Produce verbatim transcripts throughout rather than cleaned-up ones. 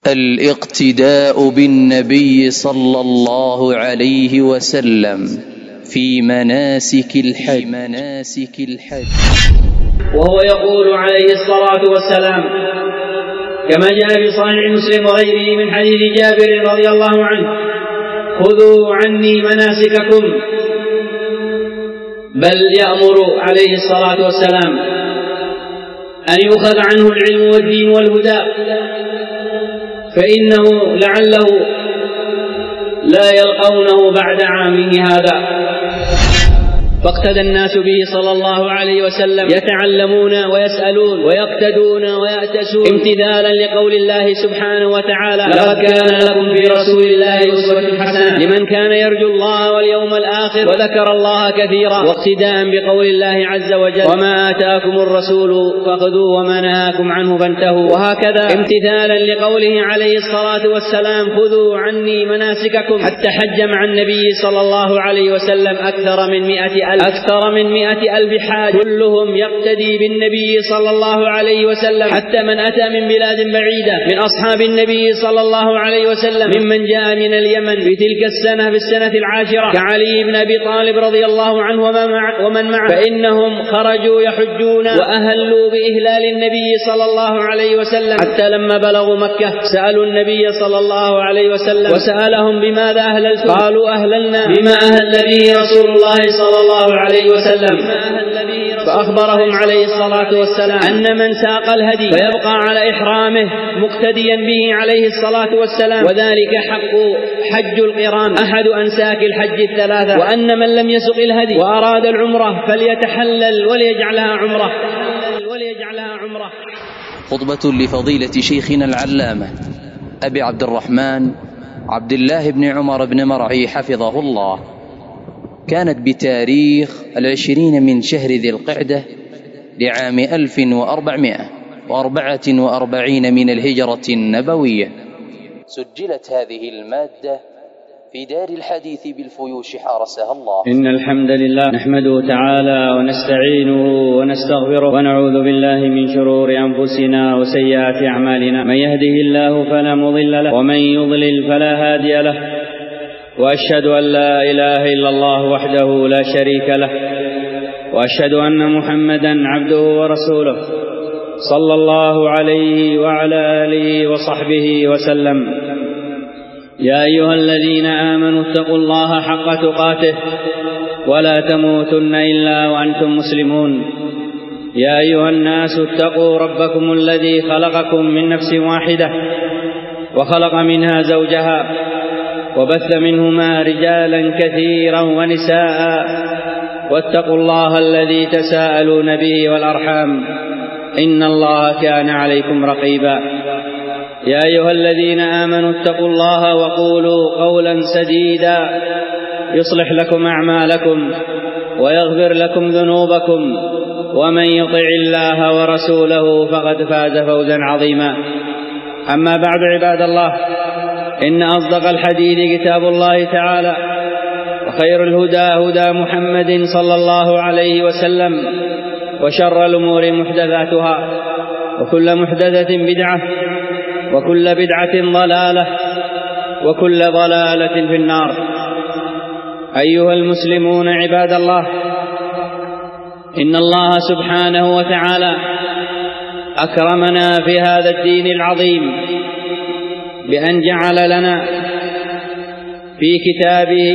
الاقتداء بالنبي صلى الله عليه وسلم في مناسك الحج مناسك الحج وهو يقول عليه الصلاة والسلام كما جاء في صحيح مسلم وغيره من حديث جابر رضي الله عنه: خذوا عني مناسككم. بل يأمر عليه الصلاة والسلام أن يؤخذ عنه العلم والدين والهدى، فإنه لعله لا يلقونه بعد عامه هذا. فاقتدى الناس به صلى الله عليه وسلم يتعلمون ويسألون ويقتدون ويأتسون امتثالا لقول الله سبحانه وتعالى: لقد كان لكم في رسول الله أسوة حسنة لمن كان يرجو الله واليوم الآخر وذكر الله كثيرا، واقتداء بقول الله عز وجل: وما آتاكم الرسول فخذوه وما نهاكم عنه فانتهوا. وهكذا امتثالا لقوله عليه الصلاة والسلام: خذوا عني مناسككم، حتى حج مع النبي صلى الله عليه وسلم أكثر من مئة أكثر من مئة ألف حاج، كلهم يقتدي بالنبي صلى الله عليه وسلم، حتى من أتى من بلاد بعيدة من أصحاب النبي صلى الله عليه وسلم ممن جاء من اليمن في تلك السنة في السنة العاشرة كعلي بن أبي طالب رضي الله عنه ومن معه، فإنهم خرجوا يحجون وأهلوا بإهلال النبي صلى الله عليه وسلم، حتى لما بلغوا مكة سألوا النبي صلى الله عليه وسلم وسألهم: بماذا أهللتم؟ قالوا: أهللنا بما أهل به رسول الله صلى الله عليه وسلم. فأخبرهم عليه الصلاة والسلام أن من ساق الهدي فيبقى على إحرامه مقتديا به عليه الصلاة والسلام، وذلك حق حج القران أحد أنساك الحج الثلاثة، وأن من لم يسق الهدي وأراد العمرة فليتحلل وليجعلها عمرة وليجعلها عمرة. خطبة لفضيلة شيخنا العلامة أبي عبد الرحمن عبد الله بن عمر بن مرعي حفظه الله، كانت بتاريخ العشرين من شهر ذي القعدة لعام ألف وأربعمائة وأربعة وأربعين من الهجرة النبوية. سجلت هذه المادة في دار الحديث بالفيوش حارسها الله. إن الحمد لله نحمده تعالى ونستعينه ونستغفره ونعوذ بالله من شرور أنفسنا وسيئات أعمالنا، من يهده الله فلا مضل له ومن يضلل فلا هادي له، وأشهد أن لا إله إلا الله وحده لا شريك له، وأشهد أن محمدا عبده ورسوله صلى الله عليه وعلى آله وصحبه وسلم. يا أيها الذين آمنوا اتقوا الله حق تقاته ولا تموتن إلا وأنتم مسلمون. يا أيها الناس اتقوا ربكم الذي خلقكم من نفس واحدة وخلق منها زوجها وبث منهما رجالا كثيرا ونساء، واتقوا الله الذي تساءلون به والأرحام إن الله كان عليكم رقيبا. يا أيها الذين آمنوا اتقوا الله وقولوا قولا سديدا يصلح لكم أعمالكم ويغفر لكم ذنوبكم، ومن يطع الله ورسوله فقد فاز فوزا عظيما. أما بعد، عباد الله، إن أصدق الحديث كتاب الله تعالى، وخير الهدى هدى محمد صلى الله عليه وسلم، وشر الأمور محدثاتها، وكل محدثة بدعة، وكل بدعة ضلالة، وكل ضلالة في النار. أيها المسلمون عباد الله، إن الله سبحانه وتعالى أكرمنا في هذا الدين العظيم بأن جعل لنا في كتابه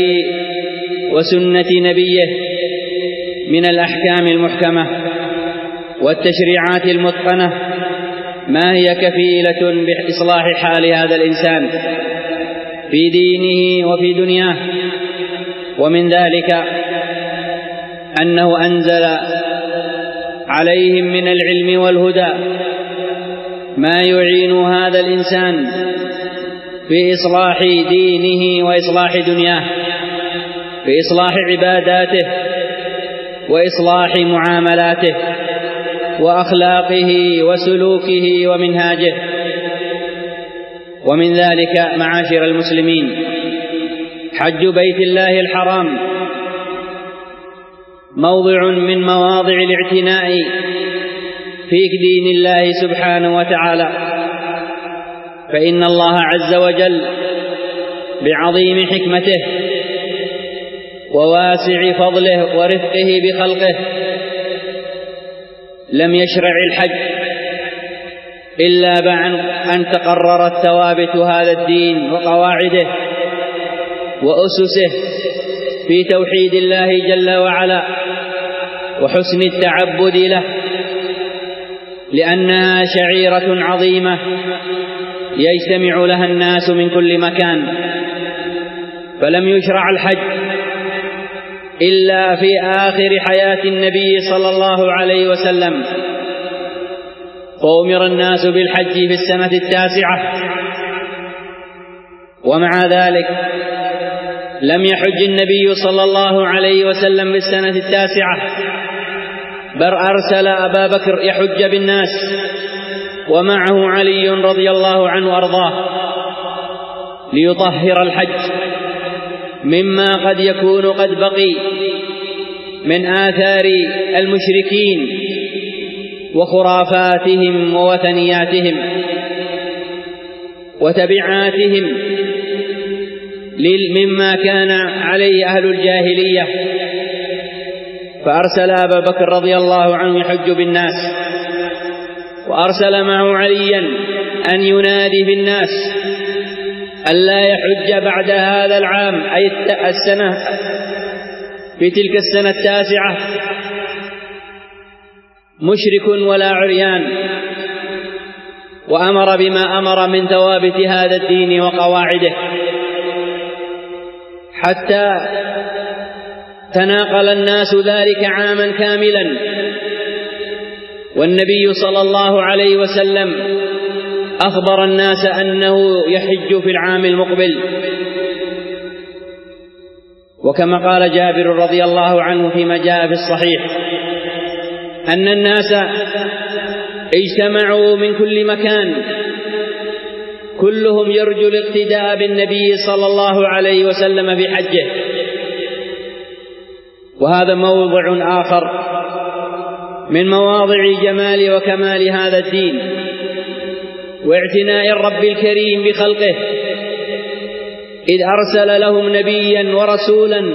وسنة نبيه من الأحكام المحكمة والتشريعات المتقنة ما هي كفيلة بإصلاح حال هذا الإنسان في دينه وفي دنياه. ومن ذلك أنه أنزل عليهم من العلم والهدى ما يعين هذا الإنسان في إصلاح دينه وإصلاح دنياه، في إصلاح عباداته وإصلاح معاملاته وأخلاقه وسلوكه ومنهاجه. ومن ذلك معاشر المسلمين حج بيت الله الحرام، موضع من مواضع الاعتناء في دين الله سبحانه وتعالى، فإن الله عز وجل بعظيم حكمته وواسع فضله ورفقه بخلقه لم يشرع الحج إلا بعد أن تقررت ثوابت هذا الدين وقواعده وأسسه في توحيد الله جل وعلا وحسن التعبد له، لأنها شعيرة عظيمة يجتمع لها الناس من كل مكان. فلم يشرع الحج إلا في آخر حياة النبي صلى الله عليه وسلم، فأمر الناس بالحج في السنة التاسعة، ومع ذلك لم يحج النبي صلى الله عليه وسلم في السنة التاسعة، بل أرسل أبا بكر يحج بالناس ومعه علي رضي الله عنه وأرضاه ليطهر الحج مما قد يكون قد بقي من آثار المشركين وخرافاتهم ووثنياتهم وتبعاتهم مما كان عليه أهل الجاهلية. فأرسل أبا بكر رضي الله عنه يحج بالناس، وأرسل معه عليا أن ينادي بالناس ألا يحج بعد هذا العام أي السنة في تلك السنة التاسعة مشرك ولا عريان، وأمر بما أمر من ثوابت هذا الدين وقواعده، حتى تناقل الناس ذلك عاما كاملا، والنبي صلى الله عليه وسلم أخبر الناس أنه يحج في العام المقبل. وكما قال جابر رضي الله عنه فيما جاء في الصحيح أن الناس اجتمعوا من كل مكان كلهم يرجو الاقتداء بالنبي صلى الله عليه وسلم بحجه. وهذا موضع آخر من مواضع جمال وكمال هذا الدين واعتناء الرب الكريم بخلقه، إذ أرسل لهم نبيا ورسولا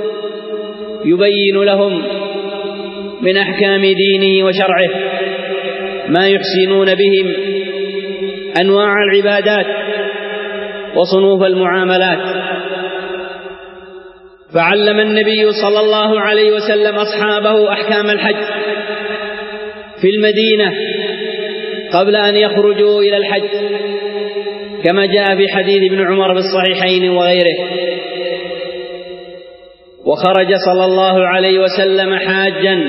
يبين لهم من أحكام دينه وشرعه ما يحسنون بهم أنواع العبادات وصنوف المعاملات. فعلم النبي صلى الله عليه وسلم أصحابه أحكام الحج في المدينة قبل أن يخرجوا إلى الحج، كما جاء في حديث ابن عمر في الصحيحين وغيره. وخرج صلى الله عليه وسلم حاجا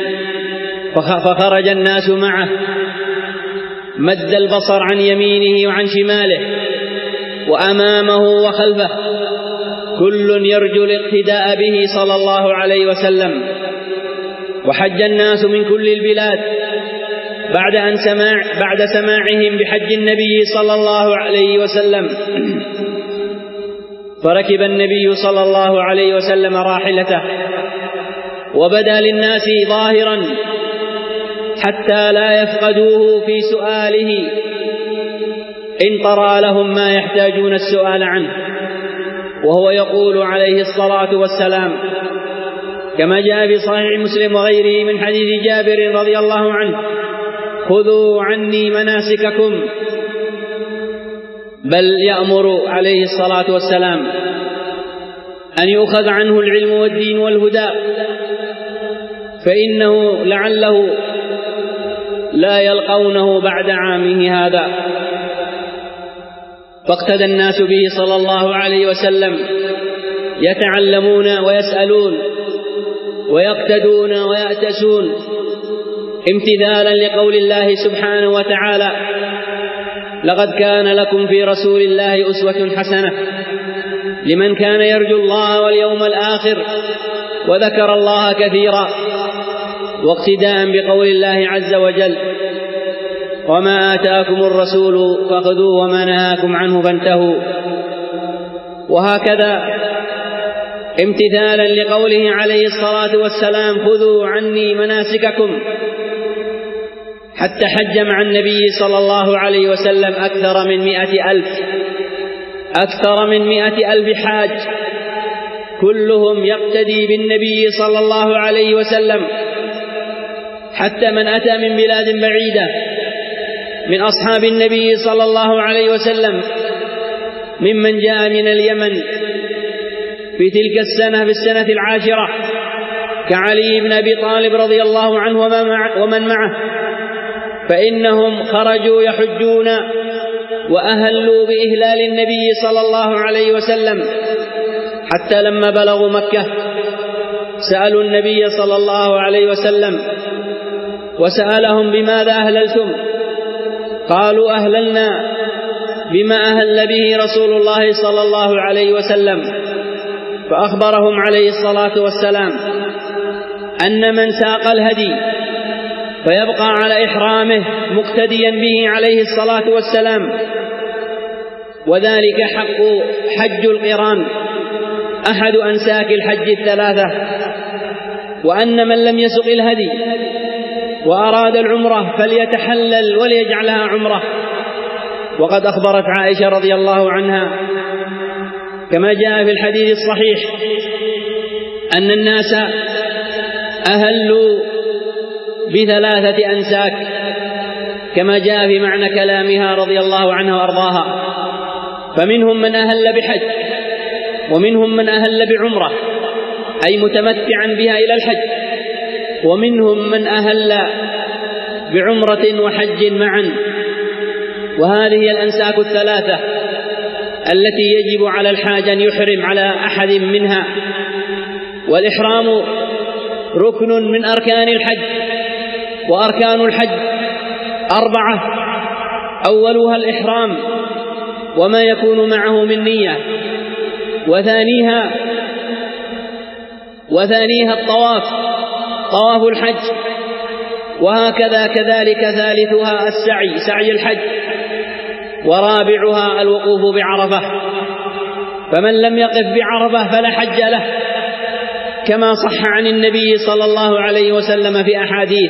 فخرج الناس معه مد البصر عن يمينه وعن شماله وأمامه وخلفه، كل يرجو الاقتداء به صلى الله عليه وسلم. وحج الناس من كل البلاد بعد أن سماع بعد سماعهم بحج النبي صلى الله عليه وسلم. فركب النبي صلى الله عليه وسلم راحلته وبدا للناس ظاهرا حتى لا يفقدوه في سؤاله إن طرى لهم ما يحتاجون السؤال عنه، وهو يقول عليه الصلاة والسلام كما جاء في صحيح مسلم وغيره من حديث جابر رضي الله عنه: خذوا عني مناسككم. بل يأمر عليه الصلاة والسلام أن يؤخذ عنه العلم والدين والهدى، فإنه لعله لا يلقونه بعد عامه هذا. فاقتدى الناس به صلى الله عليه وسلم يتعلمون ويسألون ويقتدون ويأتسون امتثالا لقول الله سبحانه وتعالى: لقد كان لكم في رسول الله أسوة حسنة لمن كان يرجو الله واليوم الآخر وذكر الله كثيرا، واقتداء بقول الله عز وجل: وما آتاكم الرسول فخذوه وما نهاكم عنه فانتهوا. وهكذا امتثالا لقوله عليه الصلاة والسلام: خذوا عني مناسككم، حتى حج مع النبي صلى الله عليه وسلم أكثر من مئة ألف أكثر من مئة ألف حاج، كلهم يقتدي بالنبي صلى الله عليه وسلم، حتى من أتى من بلاد بعيدة من أصحاب النبي صلى الله عليه وسلم ممن جاء من اليمن في تلك السنة في السنة العاشرة كعلي بن أبي طالب رضي الله عنه ومن معه، فإنهم خرجوا يحجون وأهلوا بإهلال النبي صلى الله عليه وسلم، حتى لما بلغوا مكة سألوا النبي صلى الله عليه وسلم وسألهم بماذا أهللتم؟ قالوا أهللنا بما أهل به رسول الله صلى الله عليه وسلم، فأخبرهم عليه الصلاة والسلام أن من ساق الهدي فيبقى على إحرامه مقتديا به عليه الصلاة والسلام، وذلك حق حج القران أحد أنساك الحج الثلاثة، وأن من لم يسق الهدي وأراد العمرة فليتحلل وليجعلها عمرة. وقد أخبرت عائشة رضي الله عنها كما جاء في الحديث الصحيح أن الناس أهلوا بثلاثة أنساك كما جاء في معنى كلامها رضي الله عنها وأرضاها، فمنهم من أهل بحج، ومنهم من أهل بعمرة أي متمتعا بها إلى الحج، ومنهم من أهل بعمرة وحج معا. وهذه الأنساك الثلاثة التي يجب على الحاج أن يحرم على أحد منها، والإحرام ركن من أركان الحج، وأركان الحج أربعة، أولها الإحرام وما يكون معه من نية، وثانيها وثانيها الطواف طواف الحج، وهكذا كذلك ثالثها السعي سعي الحج، ورابعها الوقوف بعرفة. فمن لم يقف بعرفة فلا حج له، كما صح عن النبي صلى الله عليه وسلم في أحاديث.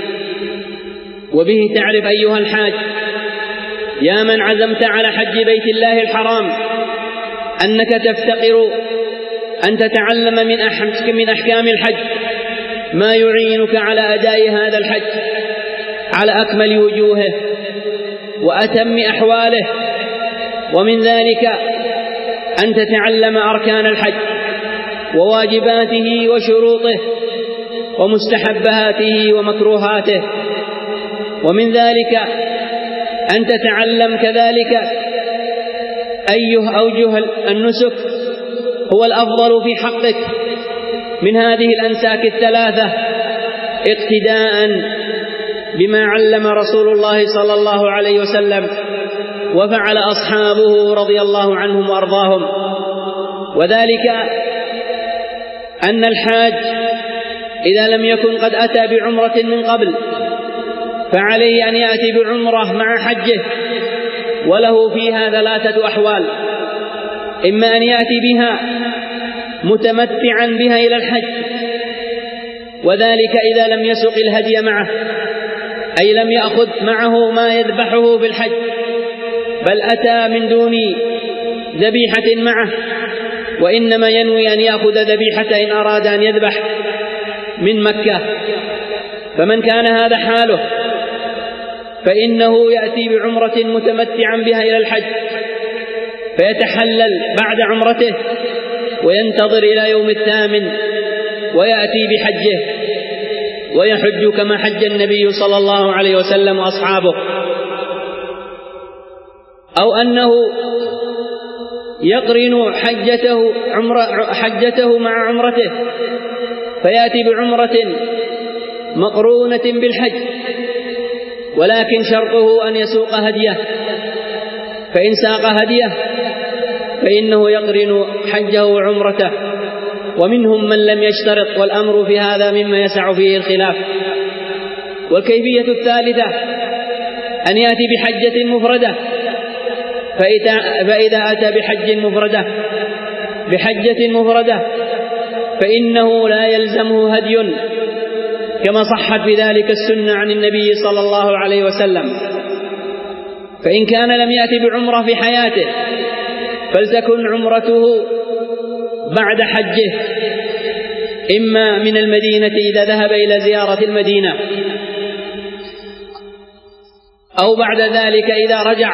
وبه تعرف أيها الحاج يا من عزمت على حج بيت الله الحرام أنك تفتقر أن تتعلم من أحكام الحج ما يعينك على أداء هذا الحج على أكمل وجوهه وأتم أحواله، ومن ذلك أن تتعلم أركان الحج وواجباته وشروطه ومستحباته ومكروهاته، ومن ذلك أن تتعلم كذلك أيه أوجه النسك هو الأفضل في حقك من هذه الأنساك الثلاثة، اقتداء بما علم رسول الله صلى الله عليه وسلم وفعل أصحابه رضي الله عنهم وأرضاهم. وذلك أن الحاج إذا لم يكن قد أتى بعمرة من قبل فعليه أن يأتي بعمرة مع حجه، وله فيها ثلاثة أحوال: إما أن يأتي بها متمتعا بها إلى الحج، وذلك إذا لم يسق الهدي معه، أي لم يأخذ معه ما يذبحه في الحج، بل أتى من دون ذبيحة معه، وإنما ينوي أن يأخذ ذبيحة إن أراد أن يذبح من مكة. فمن كان هذا حاله فإنه يأتي بعمرة متمتعا بها إلى الحج، فيتحلل بعد عمرته وينتظر إلى يوم الثامن ويأتي بحجه ويحج كما حج النبي صلى الله عليه وسلم وأصحابه. أو أنه يقرن حجته, عمر حجته مع عمرته فيأتي بعمرة مقرونة بالحج، ولكن شرطه أن يسوق هديه، فإن ساق هديه فإنه يقرن حجه وعمرته. ومنهم من لم يشترط، والأمر في هذا مما يسع فيه الخلاف. والكيفية الثالثة أن يأتي بحجة مفردة، فإذا أتى بحج مفردة بحجة مفردة فإنه لا يلزمه هدي كما صحت بذلك السنة عن النبي صلى الله عليه وسلم. فإن كان لم يأتي بعمرة في حياته فلتكن عمرته بعد حجه، إما من المدينة إذا ذهب إلى زيارة المدينة، أو بعد ذلك إذا رجع،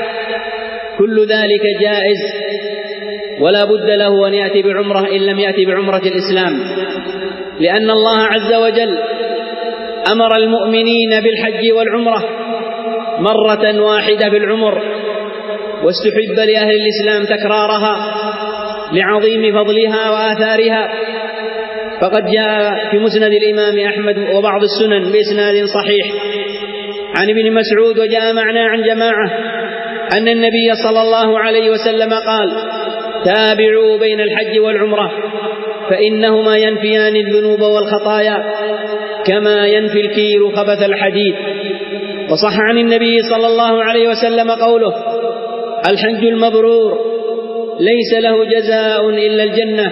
كل ذلك جائز، ولا بد له أن يأتي بعمرة إن لم يأتي بعمرة الإسلام، لأن الله عز وجل أمر المؤمنين بالحج والعمرة مرة واحدة في العمر، واستحب لأهل الإسلام تكرارها لعظيم فضلها وآثارها. فقد جاء في مسند الإمام أحمد وبعض السنن بإسناد صحيح عن ابن مسعود، وجاء معنا عن جماعة أن النبي صلى الله عليه وسلم قال: تابعوا بين الحج والعمرة فإنهما ينفيان الذنوب والخطايا كما ينفي الكير خبث الحديد. وصح عن النبي صلى الله عليه وسلم قوله: الحج المبرور ليس له جزاء إلا الجنة،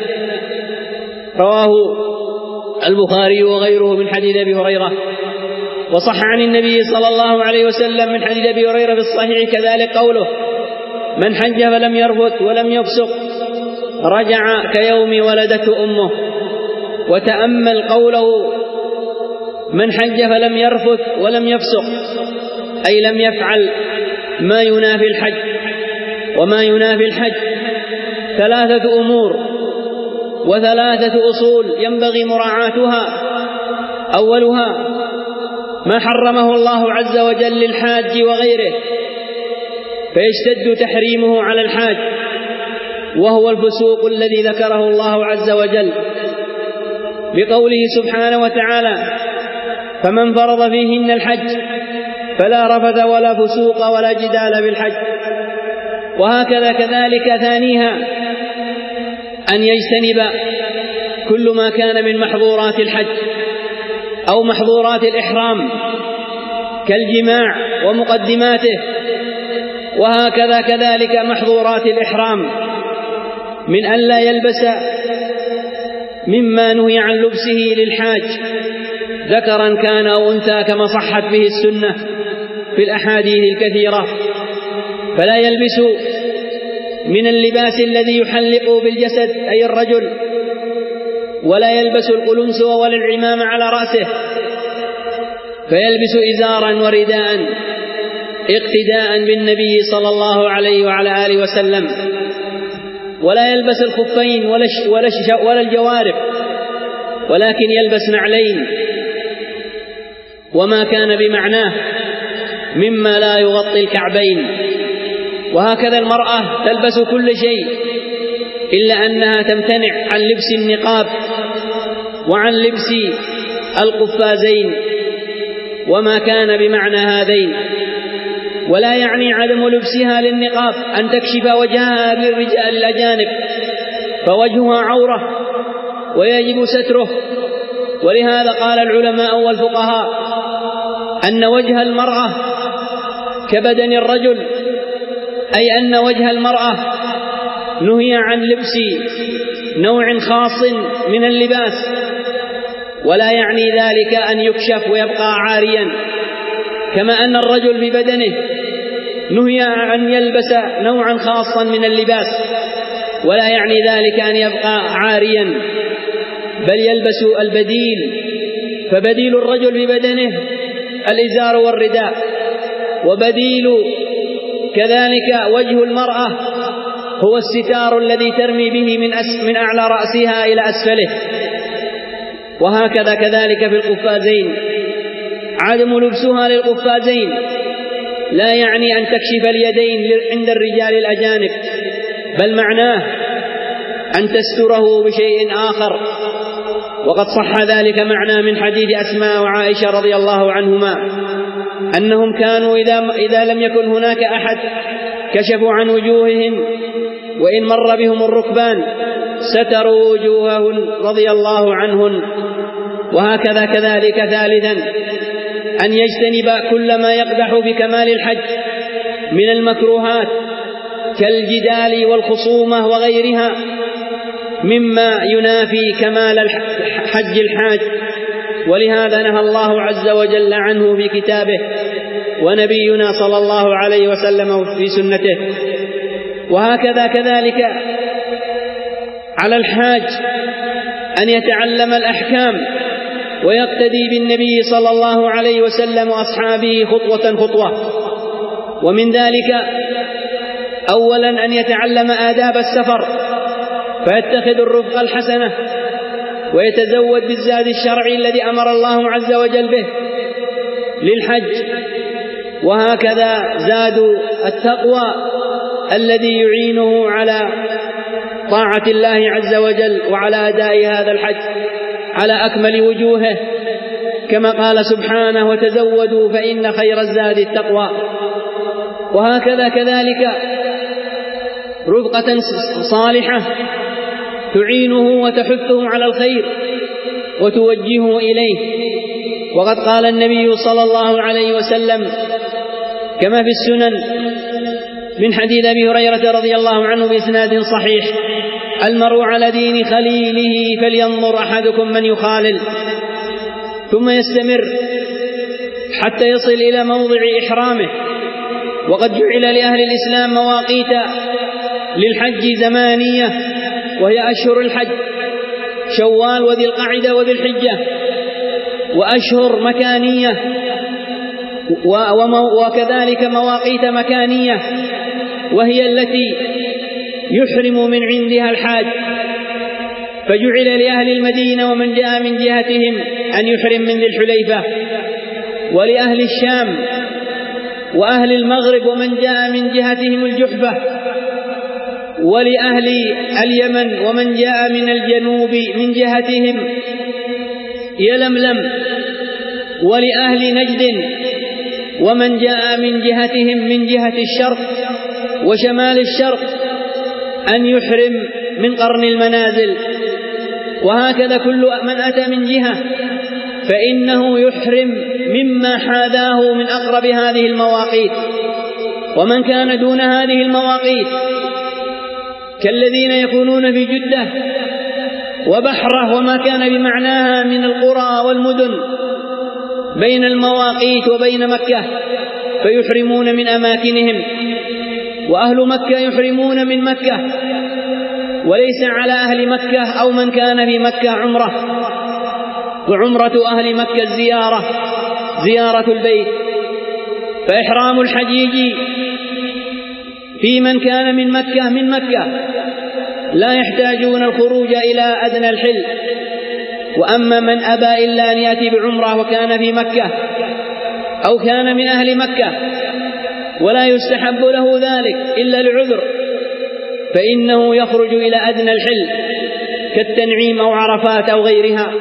رواه البخاري وغيره من حديث أبي هريرة. وصح عن النبي صلى الله عليه وسلم من حديث أبي هريرة في الصحيح كذلك قوله: من حج فلم يرفث ولم يفسق رجع كيوم ولدته أمه. وتأمل قوله: من حج فلم يرفث ولم يفسق، أي لم يفعل ما ينافي الحج. وما ينافي الحج ثلاثة أمور وثلاثة أصول ينبغي مراعاتها. أولها ما حرمه الله عز وجل للحاج وغيره فيشتد تحريمه على الحاج، وهو الفسوق الذي ذكره الله عز وجل بقوله سبحانه وتعالى: فمن فرض فيهن الحج فلا رفث ولا فسوق ولا جدال بالحج. وهكذا كذلك ثانيها أن يجتنب كل ما كان من محظورات الحج أو محظورات الإحرام كالجماع ومقدماته، وهكذا كذلك محظورات الإحرام من أن لا يلبس مما نهي عن لبسه للحاج ذكرا كان أو أنثى كما صحت به السنة في الأحاديث الكثيرة. فلا يلبس من اللباس الذي يحلق بالجسد أي الرجل، ولا يلبس القلنس ولا العمام على رأسه، فيلبس إزارا ورداء اقتداء بالنبي صلى الله عليه وعلى آله وسلم. ولا يلبس الخفين ولا, ولا, ولا الجوارب، ولكن يلبس نعلين وما كان بمعناه مما لا يغطي الكعبين. وهكذا المرأة تلبس كل شيء إلا أنها تمتنع عن لبس النقاب وعن لبس القفازين وما كان بمعنى هذين. ولا يعني عدم لبسها للنقاب أن تكشف وجهها للرجال الأجانب، فوجهها عورة ويجب ستره. ولهذا قال العلماء والفقهاء أن وجه المرأة كبدن الرجل، أي أن وجه المرأة نهي عن لبس نوع خاص من اللباس، ولا يعني ذلك أن يكشف ويبقى عاريا، كما أن الرجل ببدنه نهي أن يلبس نوعا خاصا من اللباس، ولا يعني ذلك أن يبقى عاريا، بل يلبس البديل. فبديل الرجل ببدنه الإزار والرداء، وبديل كذلك وجه المرأة هو الستار الذي ترمي به من, أس من أعلى رأسها إلى أسفله. وهكذا كذلك في القفازين، عدم لبسها للقفازين لا يعني أن تكشف اليدين عند الرجال الأجانب، بل معناه أن تستره بشيء آخر. وقد صح ذلك معناه من حديث أسماء وعائشة رضي الله عنهما أنهم كانوا إذا, إذا لم يكن هناك أحد كشفوا عن وجوههم، وإن مر بهم الركبان ستروا وجوههم رضي الله عنهم. وهكذا كذلك ثالثا أن يجتنب كل ما يقدح بكمال الحج من المكروهات كالجدال والخصومة وغيرها مما ينافي كمال حج الحاج، ولهذا نهى الله عز وجل عنه في كتابه، ونبينا صلى الله عليه وسلم في سنته. وهكذا كذلك على الحاج أن يتعلم الأحكام ويقتدي بالنبي صلى الله عليه وسلم وأصحابه خطوة خطوة. ومن ذلك أولا أن يتعلم آداب السفر، فيتخذ الرفقة الحسنة ويتزود بالزاد الشرعي الذي أمر الله عز وجل به للحج. وهكذا زاد التقوى الذي يعينه على طاعة الله عز وجل وعلى أداء هذا الحج على أكمل وجوهه، كما قال سبحانه: وتزودوا فإن خير الزاد التقوى. وهكذا كذلك رفقة صالحة تعينه وتحثه على الخير وتوجهه إليه. وقد قال النبي صلى الله عليه وسلم كما في السنن من حديث أبي هريرة رضي الله عنه بإسناد صحيح: المرء على دين خليله فلينظر أحدكم من يخالل. ثم يستمر حتى يصل إلى موضع إحرامه. وقد جعل لأهل الإسلام مواقيت للحج زمانية، وهي أشهر الحج: شوال وذي القعدة وذي الحجة. وأشهر مكانية، وكذلك مواقيت مكانية، وهي التي يحرم من عندها الحاج. فجعل لأهل المدينة ومن جاء من جهتهم أن يحرم من ذي الحليفة، ولأهل الشام وأهل المغرب ومن جاء من جهتهم الجحفة، ولأهل اليمن ومن جاء من الجنوب من جهتهم يلملم، ولأهل نجد ومن جاء من جهتهم من جهة الشرق وشمال الشرق أن يحرم من قرن المنازل. وهكذا كل من أتى من جهة فإنه يحرم مما حاذاه من أقرب هذه المواقيت. ومن كان دون هذه المواقيت كالذين يكونون في جدة وبحرة وما كان بمعناها من القرى والمدن بين المواقيت وبين مكة، فيحرمون من أماكنهم. وأهل مكة يحرمون من مكة، وليس على أهل مكة أو من كان في مكة عمرة. وعمرة أهل مكة الزيارة، زيارة البيت. فإحرام الحجيج في من كان من مكة من مكة لا يحتاجون الخروج إلى أدنى الحل. وأما من أبى إلا أن يأتي بعمرة وكان في مكة أو كان من أهل مكة ولا يستحب له ذلك إلا لعذر، فإنه يخرج إلى أدنى الحل كالتنعيم أو عرفات أو غيرها،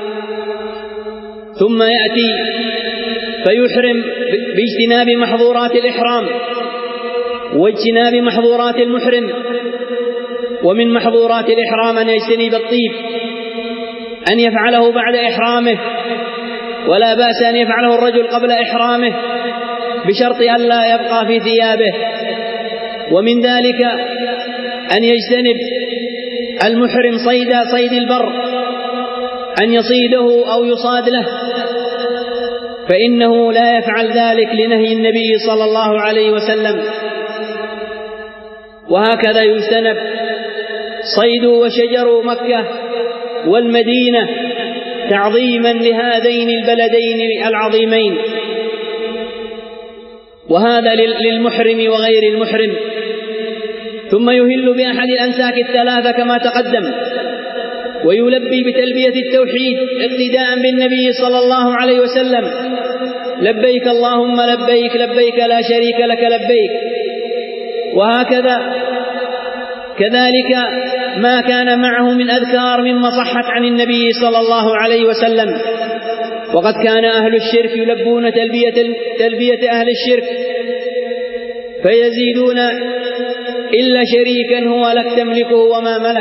ثم يأتي فيحرم باجتناب محظورات الإحرام واجتناب محظورات المحرم. ومن محظورات الإحرام أن يجتنب الطيب، أن يفعله بعد إحرامه، ولا بأس أن يفعله الرجل قبل إحرامه بشرط أن لا يبقى في ثيابه. ومن ذلك أن يجتنب المحرم صيد صيد البر، أن يصيده أو يصاد له، فإنه لا يفعل ذلك لنهي النبي صلى الله عليه وسلم. وهكذا يجتنب صيد وشجر مكة والمدينة تعظيما لهذين البلدين العظيمين. وهذا للمحرم وغير المحرم. ثم يهل بأحد الأنساك الثلاثة كما تقدم، ويلبي بتلبية التوحيد اقتداء بالنبي صلى الله عليه وسلم: لبيك اللهم لبيك، لبيك لا شريك لك لبيك. وهكذا كذلك ما كان معه من أذكار مما صحت عن النبي صلى الله عليه وسلم. وقد كان أهل الشرك يلبون تلبية, تلبية أهل الشرك فيزيدون: إلا شريكا هو لك تملكه وما ملك.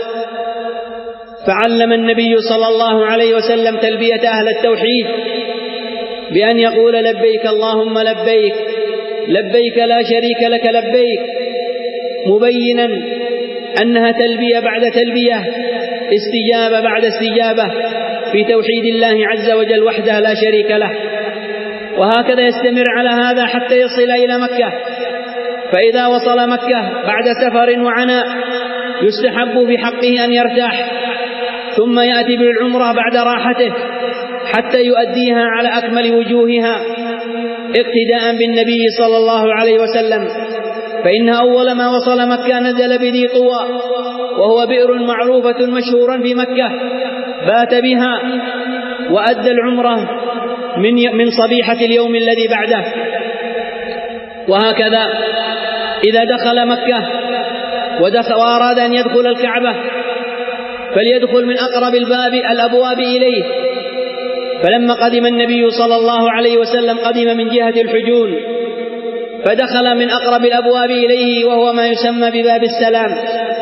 فعلم النبي صلى الله عليه وسلم تلبية أهل التوحيد بأن يقول: لبيك اللهم لبيك، لبيك لا شريك لك لبيك، مبينا أنها تلبية بعد تلبية، استجابة بعد استجابة، في توحيد الله عز وجل وحده لا شريك له. وهكذا يستمر على هذا حتى يصل إلى مكة. فإذا وصل مكة بعد سفر وعناء يستحب في حقه أن يرتاح، ثم يأتي بالعمرة بعد راحته حتى يؤديها على أكمل وجوهها اقتداء بالنبي صلى الله عليه وسلم. فإن أول ما وصل مكة نزل بذي طوى، وهو بئر معروفة مشهورا في مكة، بات بها وأدى العمرة من من صبيحة اليوم الذي بعده. وهكذا إذا دخل مكة ودخل وأراد أن يدخل الكعبة فليدخل من أقرب الباب الأبواب إليه. فلما قدم النبي صلى الله عليه وسلم قدم من جهة الحجون، فدخل من أقرب الأبواب إليه وهو ما يسمى بباب السلام.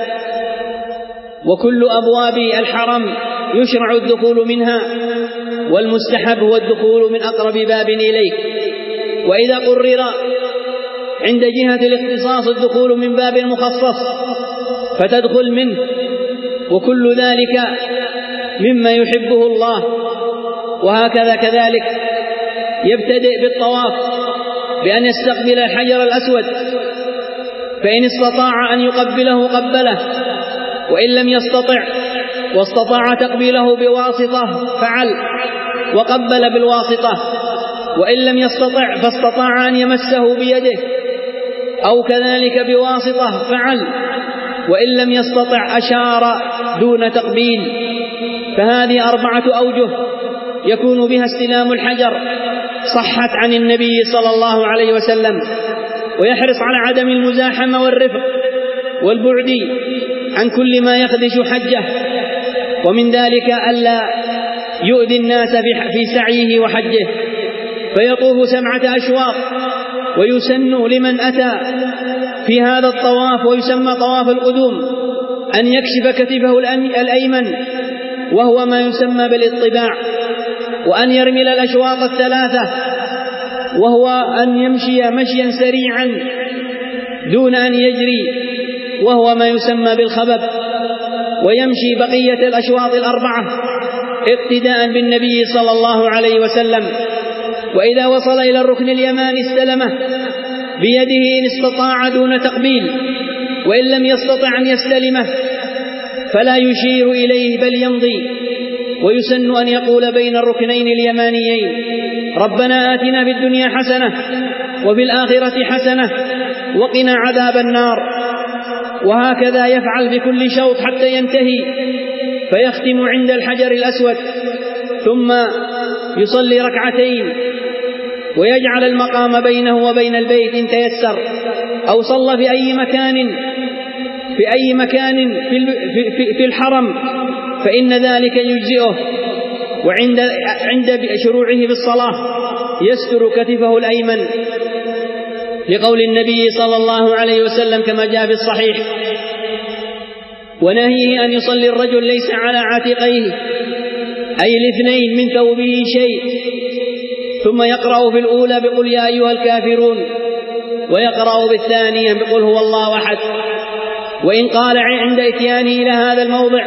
وكل أبواب الحرم يشرع الدخول منها، والمستحب هو الدخول من أقرب باب إليك. وإذا قرر عند جهة الاختصاص الدخول من باب مخصص فتدخل منه، وكل ذلك مما يحبه الله. وهكذا كذلك يبتدئ بالطواف بأن يستقبل الحجر الأسود، فإن استطاع أن يقبله قبله، وإن لم يستطع واستطاع تقبيله بواسطة فعل وقبل بالواسطة، وإن لم يستطع فاستطاع أن يمسه بيده أو كذلك بواسطة فعل، وإن لم يستطع أشار دون تقبيل. فهذه أربعة أوجه يكون بها استلام الحجر صحت عن النبي صلى الله عليه وسلم. ويحرص على عدم المزاحمة والرفق والبعد عن كل ما يخدش حجه، ومن ذلك ألا يؤذي الناس في سعيه وحجه، فيطوف سبعة أشواط. ويسن لمن أتى في هذا الطواف ويسمى طواف القدوم أن يكشف كتفه الأيمن وهو ما يسمى بالاطباع، وأن يرمل الأشواط الثلاثة وهو أن يمشي مشيا سريعا دون أن يجري وهو ما يسمى بالخبب، ويمشي بقية الأشواط الأربعة اقتداء بالنبي صلى الله عليه وسلم. وإذا وصل إلى الركن اليماني استلمه بيده إن استطاع دون تقبيل، وإن لم يستطع أن يستلمه فلا يشير إليه بل يمضي. ويسن أن يقول بين الركنين اليمانيين: ربنا آتنا في الدنيا حسنة وفي الآخرة حسنة وقنا عذاب النار. وهكذا يفعل بكل شوط حتى ينتهي، فيختم عند الحجر الأسود، ثم يصلي ركعتين ويجعل المقام بينه وبين البيت إن تيسر، أو صلى في أي مكان في أي مكان في, في, في الحرم فإن ذلك يجزئه. وعند عند شروعه بالصلاة يستر كتفه الأيمن، لقول النبي صلى الله عليه وسلم كما جاء في الصحيح: ونهيه أن يصلي الرجل ليس على عاتقيه أي الاثنين من ثوبه شيء، ثم يقرأ في الأولى بقل يا أيها الكافرون، ويقرأ بالثانية بقل هو الله أحد. وإن قال عند إتيانه إلى هذا الموضع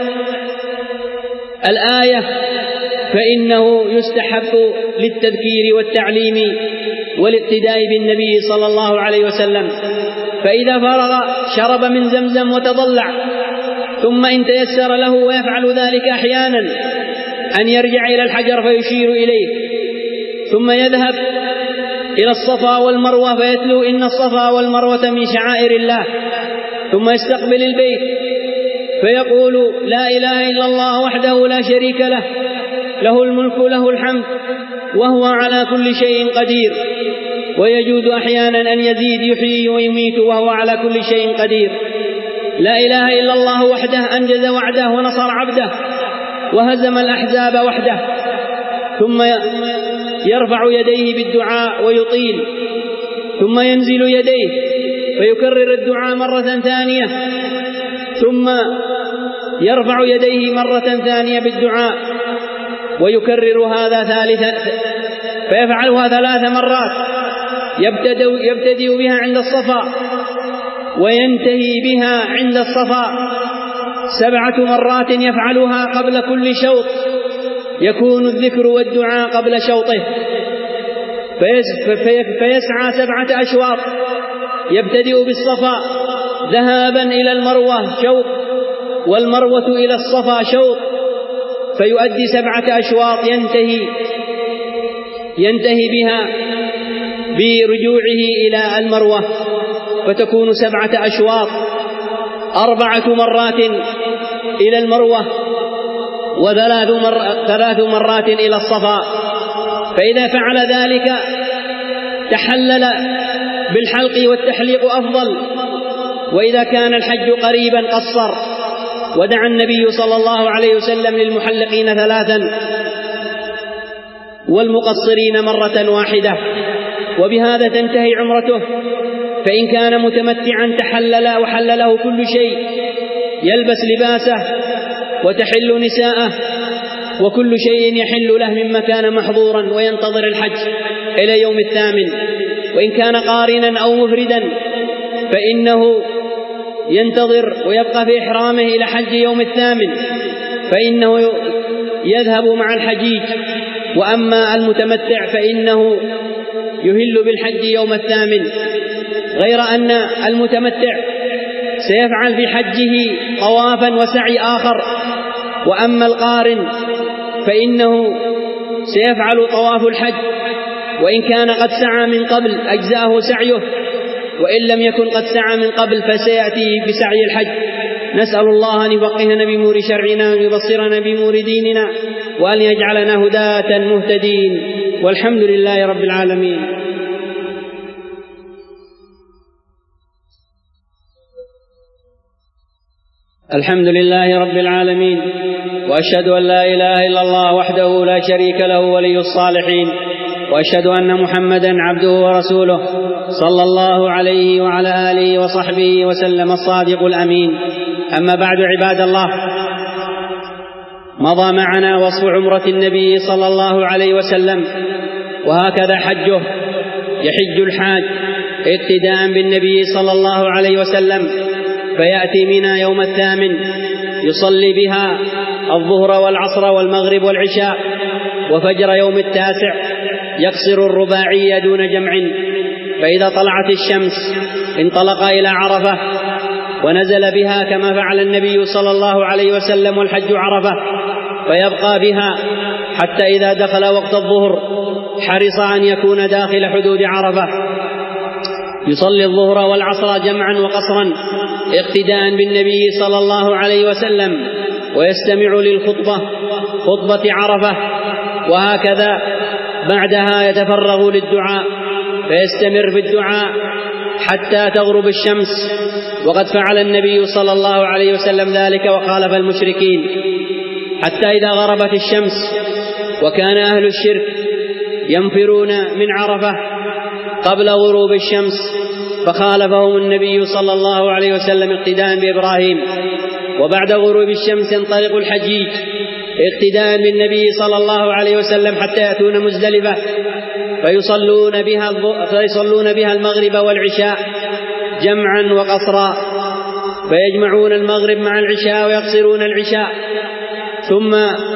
الآية فإنه يستحب للتذكير والتعليم والاقتداء بالنبي صلى الله عليه وسلم. فإذا فرغ شرب من زمزم وتضلع، ثم إن تيسر له ويفعل ذلك أحيانا أن يرجع إلى الحجر فيشير إليه، ثم يذهب إلى الصفا والمروة فيتلو إن الصفا والمروة من شعائر الله، ثم يستقبل البيت فيقول لا إله إلا الله وحده لا شريك له، له الملك له الحمد وهو على كل شيء قدير. ويجوز أحيانا أن يزيد يحيي ويميت وهو على كل شيء قدير. لا إله إلا الله وحده أنجز وعده ونصر عبده وهزم الأحزاب وحده. ثم يرفع يديه بالدعاء ويطيل، ثم ينزل يديه فيكرر الدعاء مرة ثانية، ثم يرفع يديه مرة ثانية بالدعاء ويكرر هذا ثالثا، فيفعلها ثلاث مرات، يبتدئ, يبتدئ بها عند الصفا وينتهي بها عند الصفا. سبعة مرات يفعلها قبل كل شوط يكون الذكر والدعاء قبل شوطه، فيسعى سبعة أشواط، يبتدئ بالصفا ذهابا إلى المروة شوط، والمروة إلى الصفا شوط، فيؤدي سبعة أشواط ينتهي ينتهي بها برجوعه إلى المروة، فتكون سبعة أشواط، أربعة مرات إلى المروة وثلاث مر... ثلاث مرات إلى الصفا. فإذا فعل ذلك تحلل بالحلق، والتحليق أفضل، وإذا كان الحج قريبا قصر. ودعا النبي صلى الله عليه وسلم للمحلقين ثلاثا والمقصرين مرة واحدة، وبهذا تنتهي عمرته. فإن كان متمتعا تحلل وحل له كل شيء، يلبس لباسه وتحل نساءه وكل شيء يحل له مما كان محظورا، وينتظر الحج إلى يوم الثامن. وإن كان قارنا أو مفردا فإنه ينتظر ويبقى في إحرامه إلى حج يوم الثامن، فإنه يذهب مع الحجيج. وأما المتمتع فإنه يهل بالحج يوم الثامن، غير أن المتمتع سيفعل في حجه طوافا وسعي آخر. وأما القارن فإنه سيفعل طواف الحج، وإن كان قد سعى من قبل أجزاه سعيه، وإن لم يكن قد سعى من قبل فسيأتي بسعي الحج. نسأل الله أن يفقهنا بأمور شرعنا وأن يبصرنا بأمور ديننا، وأن يجعلنا هداة مهتدين، والحمد لله رب العالمين. الحمد لله رب العالمين، وأشهد أن لا إله إلا الله وحده لا شريك له ولي الصالحين، وأشهد أن محمدا عبده ورسوله صلى الله عليه وعلى آله وصحبه وسلم الصادق الأمين. أما بعد، عباد الله، مضى معنا وصف عمرة النبي صلى الله عليه وسلم، وهكذا حجه. يحج الحاج اقتداء بالنبي صلى الله عليه وسلم، فيأتي منى يوم الثامن يصلي بها الظهر والعصر والمغرب والعشاء، وفجر يوم التاسع يقصر الرباعية دون جمع. فإذا طلعت الشمس انطلق إلى عرفة ونزل بها كما فعل النبي صلى الله عليه وسلم، والحج عرفة، فيبقى بها حتى إذا دخل وقت الظهر حرص أن يكون داخل حدود عرفة، يصلي الظهر والعصر جمعا وقصرا اقتداء بالنبي صلى الله عليه وسلم، ويستمع للخطبة خطبة عرفة. وهكذا بعدها يتفرغ للدعاء، فيستمر في الدعاء حتى تغرب الشمس، وقد فعل النبي صلى الله عليه وسلم ذلك وخالف المشركين، حتى إذا غربت الشمس وكان أهل الشرك ينفرون من عرفة قبل غروب الشمس، فخالفهم النبي صلى الله عليه وسلم اقتداء بإبراهيم. وبعد غروب الشمس ينطلق الحجيج اقتداء بالنبي صلى الله عليه وسلم حتى يأتون مزدلفة، فيصلون بها فيصلون بها المغرب والعشاء جمعا وقصرا، فيجمعون المغرب مع العشاء ويقصرون العشاء، ثم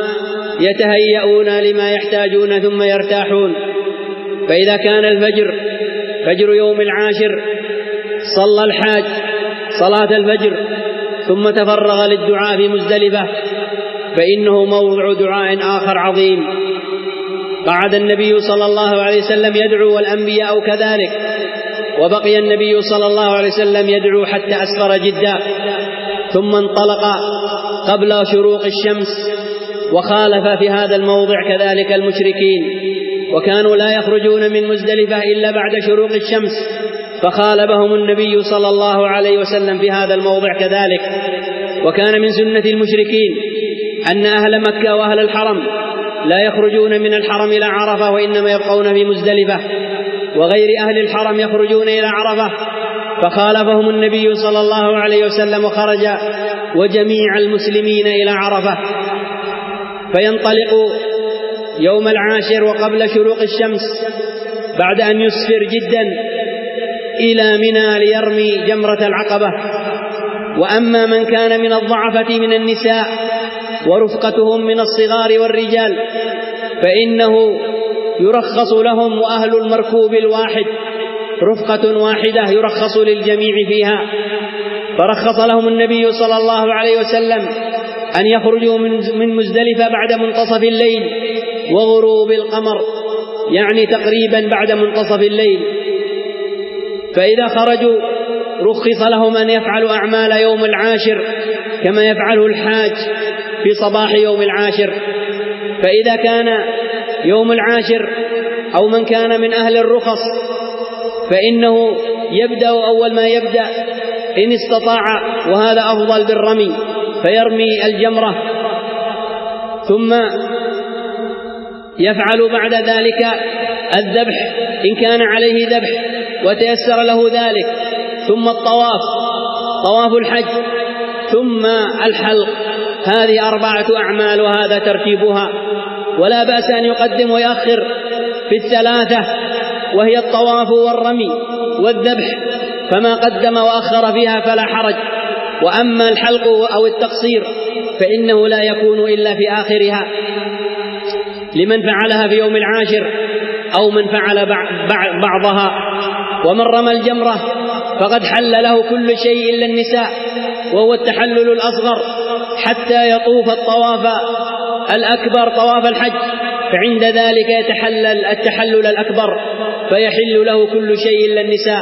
يتهيئون لما يحتاجون ثم يرتاحون. فإذا كان الفجر فجر يوم العاشر صلى الحاج صلاة الفجر ثم تفرغ للدعاء في مزدلفة، فإنه موضع دعاء آخر عظيم. قعد النبي صلى الله عليه وسلم يدعو والأنبياء كذلك، وبقي النبي صلى الله عليه وسلم يدعو حتى أسفر جدا، ثم انطلق قبل شروق الشمس، وخالف في هذا الموضع كذلك المشركين، وكانوا لا يخرجون من مزدلفة إلا بعد شروق الشمس، فخالفهم النبي صلى الله عليه وسلم في هذا الموضع كذلك. وكان من سنة المشركين أن أهل مكة وأهل الحرم لا يخرجون من الحرم إلى عرفة، وإنما يبقون في مزدلفة، وغير أهل الحرم يخرجون إلى عرفة، فخالفهم النبي صلى الله عليه وسلم وخرج وجميع المسلمين إلى عرفة. فينطلق يوم العاشر وقبل شروق الشمس بعد أن يسفر جدا إلى منى ليرمي جمرة العقبة. وأما من كان من الضعفة من النساء ورفقتهم من الصغار والرجال، فإنه يرخص لهم وأهل المركوب الواحد رفقة واحدة يرخص للجميع فيها. فرخص لهم النبي صلى الله عليه وسلم أن يخرجوا من مزدلفة بعد منتصف الليل وغروب القمر، يعني تقريبا بعد منتصف الليل. فإذا خرجوا رخص لهم أن يفعلوا أعمال يوم العاشر كما يفعله الحاج في صباح يوم العاشر. فإذا كان يوم العاشر أو من كان من أهل الرخص فإنه يبدأ أول ما يبدأ إن استطاع، وهذا أفضل بالرمي، فيرمي الجمرة، ثم يفعل بعد ذلك الذبح إن كان عليه ذبح وتيسر له ذلك، ثم الطواف طواف الحج، ثم الحلق. هذه أربعة أعمال وهذا ترتيبها، ولا بأس أن يقدم ويأخر في الثلاثة وهي الطواف والرمي والذبح، فما قدم وأخر فيها فلا حرج. وأما الحلق أو التقصير فإنه لا يكون إلا في آخرها لمن فعلها في يوم العاشر أو من فعل بعضها. ومن رمى الجمرة فقد حل له كل شيء إلا النساء، وهو التحلل الأصغر، حتى يطوف الطواف الأكبر طواف الحج، فعند ذلك يتحلل التحلل الأكبر فيحل له كل شيء إلا النساء.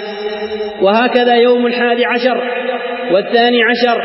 وهكذا يوم الحادي عشر والثاني عشر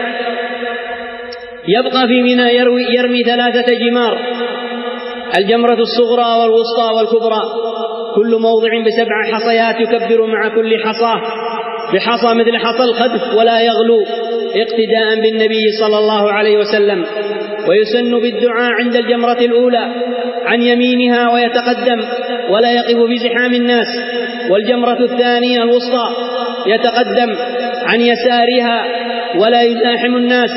يبقى في منى يروي يرمي ثلاثة جمار: الجمرة الصغرى والوسطى والكبرى، كل موضع بسبع حصيات، يكبر مع كل حصاه بحصى مثل حصى الخدف ولا يغلو، اقتداء بالنبي صلى الله عليه وسلم. ويسن بالدعاء عند الجمرة الأولى عن يمينها ويتقدم ولا يقف في زحام الناس، والجمرة الثانية الوسطى يتقدم عن يسارها ولا يزاحم الناس،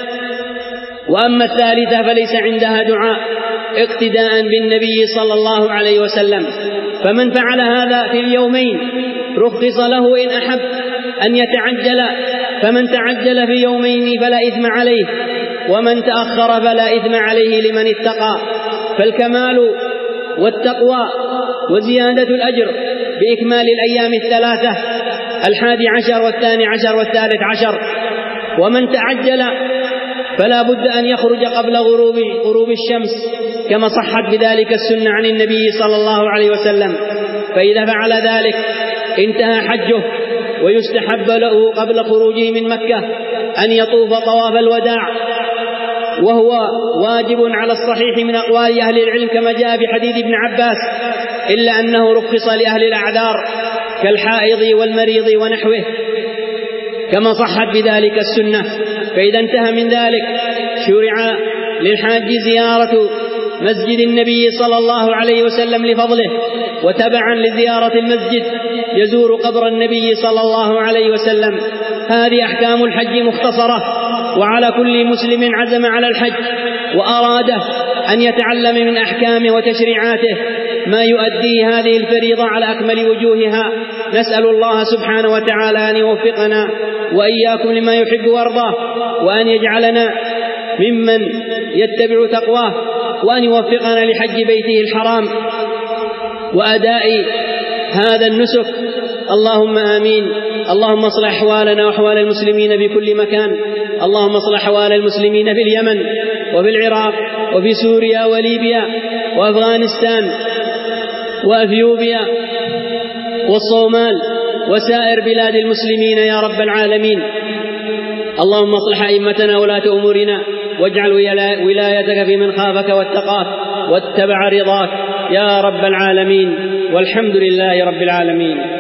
وأما الثالثة فليس عندها دعاء، اقتداء بالنبي صلى الله عليه وسلم. فمن فعل هذا في اليومين رخص له إن أحب أن يتعجل، فمن تعجل في يومين فلا إثم عليه، ومن تأخر فلا إثم عليه لمن اتقى. فالكمال والتقوى وزيادة الأجر بإكمال الأيام الثلاثة: الحادي عشر والثاني عشر والثالث عشر. ومن تعجل فلا بد أن يخرج قبل غروب غروب الشمس، كما صحت بذلك السنة عن النبي صلى الله عليه وسلم. فإذا فعل ذلك انتهى حجه. ويستحب له قبل خروجه من مكة أن يطوف طواف الوداع، وهو واجب على الصحيح من أقوال أهل العلم كما جاء بحديث ابن عباس، إلا أنه رخص لأهل الأعذار كالحائض والمريض ونحوه، كما صحت بذلك السنة. فإذا انتهى من ذلك شرع للحاج زيارة مسجد النبي صلى الله عليه وسلم لفضله، وتبعا لزيارة المسجد يزور قبر النبي صلى الله عليه وسلم. هذه أحكام الحج مختصرة، وعلى كل مسلم عزم على الحج وأراد أن يتعلم من أحكامه وتشريعاته ما يؤدي هذه الفريضة على أكمل وجوهها. نسأل الله سبحانه وتعالى أن يوفقنا وإياكم لما يحب وارضاه، وأن يجعلنا ممن يتبع تقواه، وأن يوفقنا لحج بيته الحرام وأداء هذا النسك. اللهم آمين. اللهم اصلح أحوالنا وأحوال المسلمين في كل مكان. اللهم اصلح أحوال المسلمين في اليمن وفي العراق وفي سوريا وليبيا وأفغانستان وأثيوبيا والصومال وسائر بلاد المسلمين يا رب العالمين. اللهم اصلح أئمتنا ولاة أمورنا، واجعل ولايتك في من خافك واتقاك واتبع رضاك يا رب العالمين، والحمد لله رب العالمين.